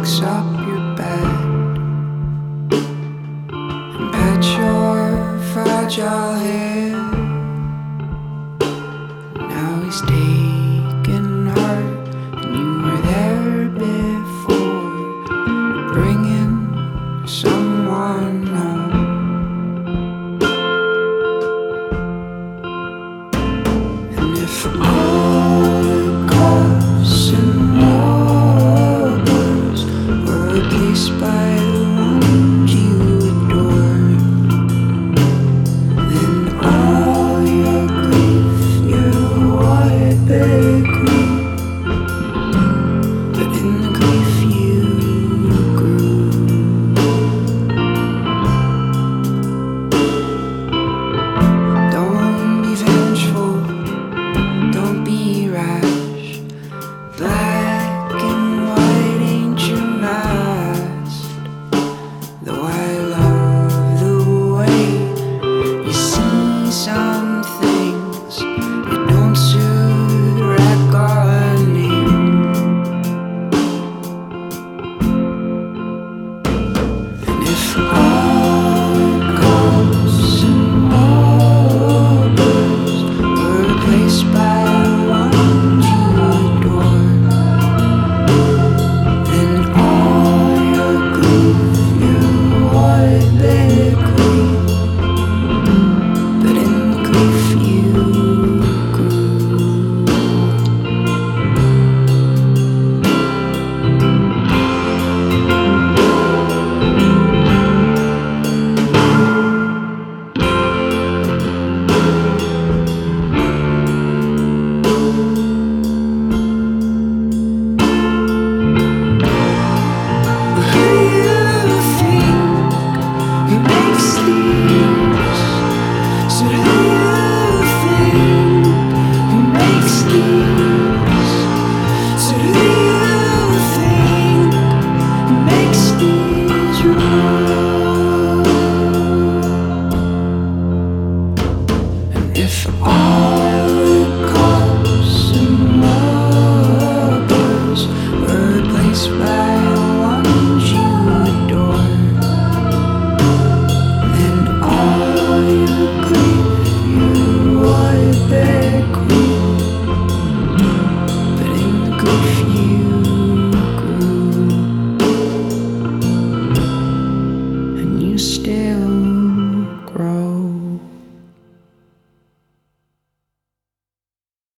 fix up your bed and pet your fragile hair. Now he's taking heart, and you were there before, bringing someone home. And if all the costs and wars were replaced by the ones you adore, then all your grief, your white bed grew, but in the grief you grew. Don't be vengeful, don't be rash. Black and white ain't your mask. Though I love the way you see some things that don't suit reckoning. And if all ghosts and wars were replaced by the ones you adore, then all your grief, your white bed grew, but in the grief you grew. If all